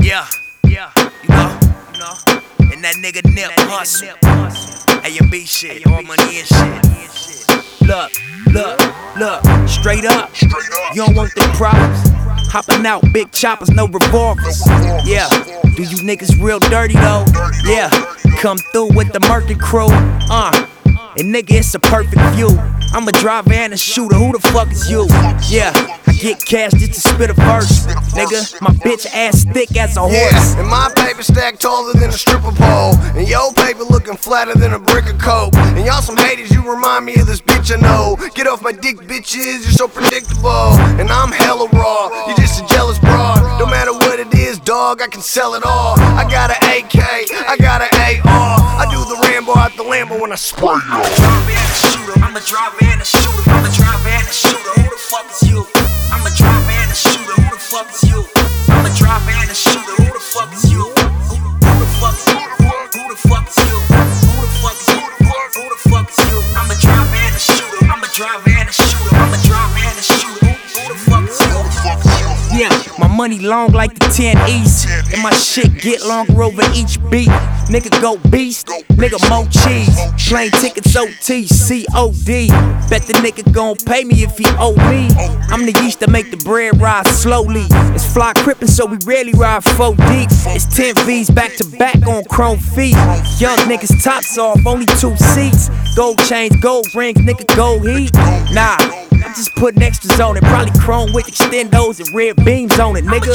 Yeah, you know, and that nigga Nip hustle. A&B shit, all money and shit. Look, straight up. You don't want them problems. Hopping out, big choppers, no revolvers. Yeah, do you niggas real dirty though? Yeah, come through with the Murky crew. And nigga, it's a perfect view. I'm a driver and a shooter, who the fuck is you? Yeah, I get cash just to spit a verse. Nigga, my bitch ass thick as a horse. Yeah, and my paper stack taller than a stripper pole. And your paper looking flatter than a brick of coke. And y'all some haters, you remind me of this bitch I know. Get off my dick, bitches, you're so predictable. And I'm hella raw, you're just a jealous broad. No matter what it is, dog, I can sell it all. I got an AK, I got an AR. I do the Rambo out the Lambo when I spray you. I'm a driver and a shooter. I'm a driver and a shooter. Who the fuck is you? I'm a driver and a shooter. Who the fuck is you? I'm a driver and a shooter. Who the fuck is you? Who the fuck is you? Who the fuck is you? Who the fuck is you? Who the fuck is you? I'm a driver and a shooter. I'm a driver and a shooter. I'm a driver and a shooter. Who the fuck is you? Yeah, my money long like the 10 East, and my shit get longer over each beat. Nigga go beast, nigga more cheese. Plane tickets OT, COD. Bet the nigga gon' pay me if he owe me. I'm the yeast that make the bread rise slowly. It's fly crippin', so we rarely ride 4 deep. It's 10 V's back to back on chrome feet. Young niggas tops off, only 2 seats. Gold chains, gold rings, nigga gold heat. Nah, I'm just putting extras on it. Probably chrome with extendos and red beams on it, nigga.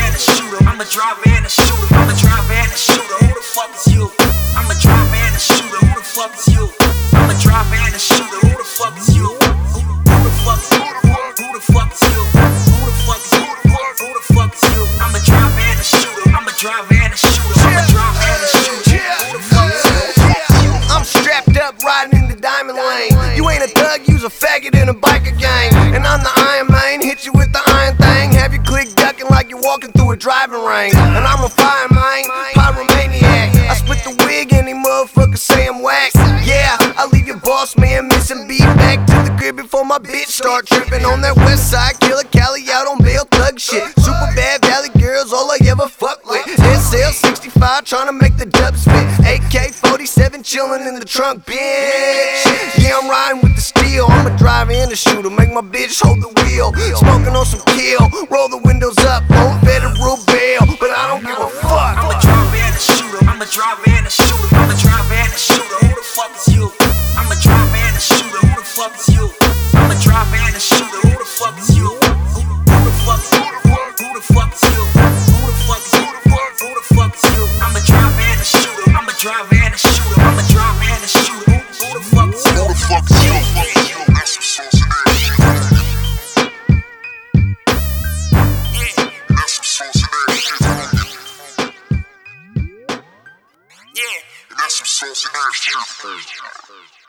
I'm a driver and a shooter. I'm a driver and a shooter. Who the fuck is you? I'm a driver and a shooter. Who the fuck is you? I'm a driver and a shooter. Who the fuck is you? Who the fuck is you? Who the fuck is you? Who the fuck is you? Who the fuck is you? I'm a driver and a shooter. I'm a driver and a shooter. I'm a driver and a shooter. Who the fuck is you? I'm strapped up riding in the diamond lane. You ain't a thug, you's a faggot in a biker gang. And I'm the Iron Man, hit you with the iron thing. Have you click ducking like you're walking through a driving range. And I'm a fire man, pyromaniac. I split the wig, any motherfucker say I'm whack. Yeah, I leave your boss man missing. Be back to the crib before my bitch start tripping. On that west side, Killer Cali out on bail thug shit. Super bad valley girls, all I ever fuck with. SL 65 trying to make the dub spit. AK 47 chilling in the trunk, bitch. Yeah, I'm riding with the steel. I'm a driver and a shooter. Make my bitch hold the wheel. Smoking on some kill. Roll the windows up on federal bail. But I don't give a fuck. I'm a driver and a shooter. I'm a driver and a shooter. I'm a driver and a shooter. Who the fuck is you? I'm a driver and a shooter. Who the fuck is you? I'm a driver and a shooter. Who the fuck is you? Who the fuck is you? Who the fuck is you? Who the fuck is you? Who the fuck is you? I'm a driver and a shooter. I'm a driver and a shooter. I'm a driver and a shooter. Who the fuck is you? Who the fuck is you? That's some sauce in there. Yeah, that's some sauce in there. Yeah, that's some sauce in there.